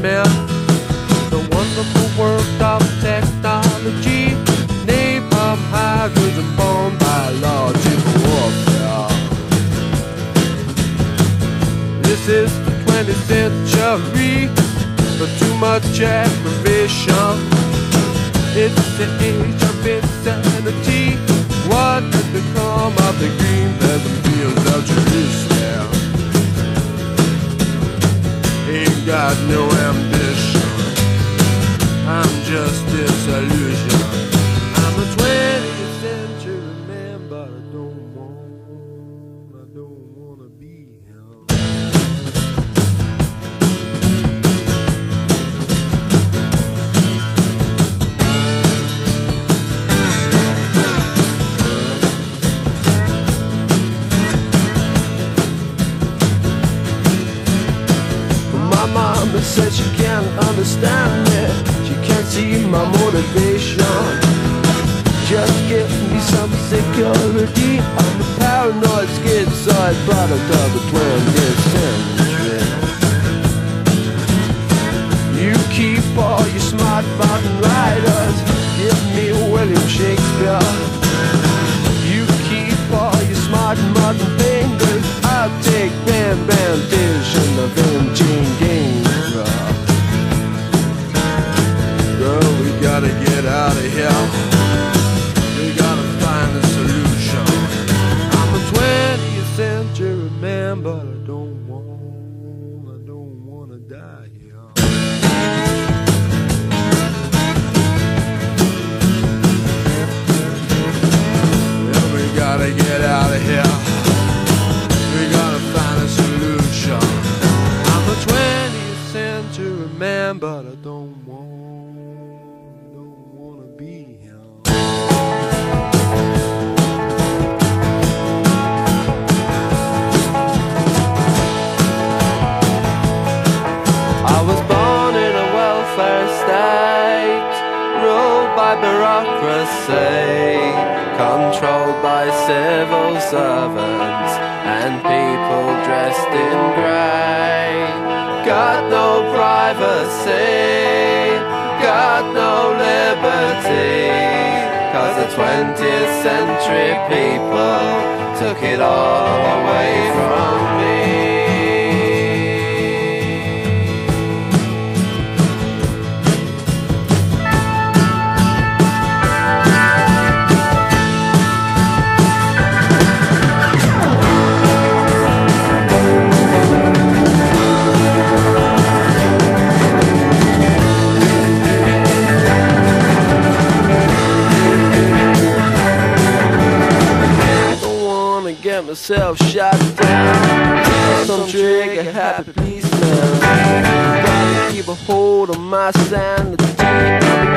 myth, the wonderful work of technology. Napalm hydrogen bomb, biological warfare. This is the 20th century, but too much aggravation. It's the age of insanity. What has become of the green pleasant fields of Jerusalem? Ain't got no ambition, I'm just disillusion. I'm a 20th century man, but I don't wanna be him. My mama said she can't understand me, she can't see my motivation. Just give me some security. I'm a paranoid schizoid product of the 20th century. You keep all your smart mountain riders, give me William Shakespeare. You keep all your smart modern fingers, I'll take Bam Dish and the Vinci Games. Girl, we gotta get out of here. We gotta find a solution. I'm a 20th century man, but I don't wanna die here. Yeah, we gotta get out of here. We gotta find a solution. I'm a 20th century man, but I don't wanna be him. I was born in a welfare state, ruled by bureaucracy, controlled by civil servants and people dressed in grey. Got no privacy, got no liberty, 'cause the 20th century people took it all away from me. Get myself shot down, some trigger happy policeman. Gotta keep a hold on my sanity.